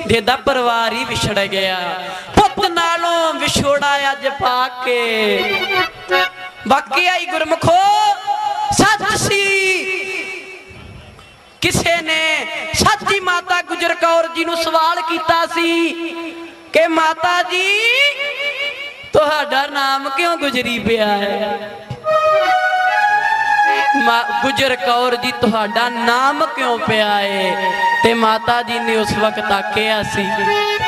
देदा परिवार ही विछड़ गया। पुत नालों विछोड़ा अज पाके बाकी आई गुरमुखो सच सी। किसे ने सच्ची माता गुजर कौर जी नूं सवाल कीता सी कि माता जी तुहाडा नाम क्यों गुजरी पिया है? गुजर कौर जी तुहाडा नाम क्यों पिया है? ते माता जी ने उस वक्त आख्या सी